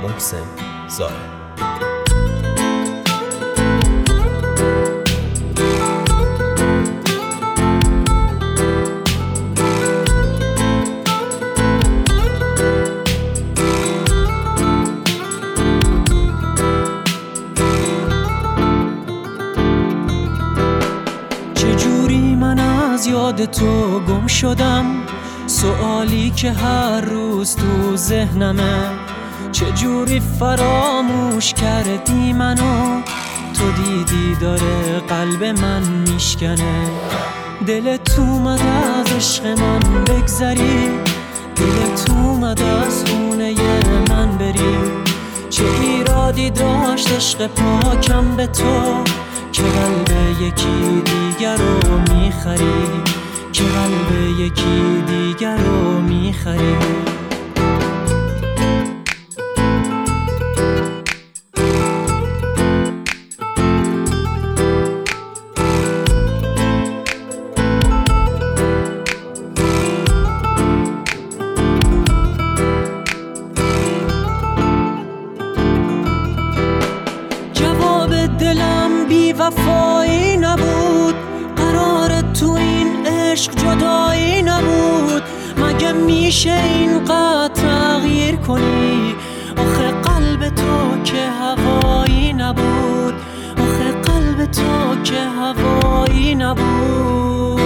محسن زاره. چجوری من از یاد تو گم شدم، سوالی که هر روز تو ذهنمه. چجوری فراموش کردی منو، تو دیدی داره قلب من میشکنه. دلت اومد از عشق من بگذری، دلت اومد از خونه من بری. چه ایرادی داشت عشق پاکم به تو، که قلب یکی دیگر رو میخری، که قلب یکی دیگر رو میخری. جواب دلم بی وفایی نبود، قرار تو این عشق جدایی نبود. مگه میشه اینقدر تغییر کنی؟ آخه قلب تو که هوایی نبود، آخه قلب تو که هوایی نبود.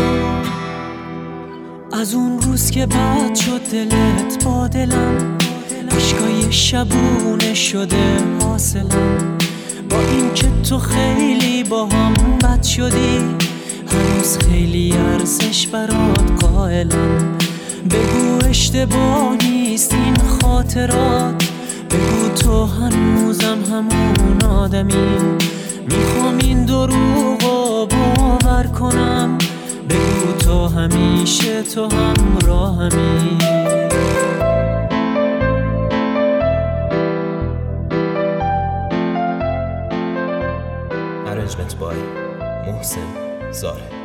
از اون روز که بد شد دلت با دلم، عشقای شبونه شده حاصلم. با این که تو خیلی با هم بد شدی، هنوز خیلی ارزش برات قائلم. بگو اشتباه نیست این خاطرات، بگو تو هنوزم همون آدمی. میخوام این دروغو باور کنم، بگو تو همیشه تو همراهمی. Arrangement by محسن زاره.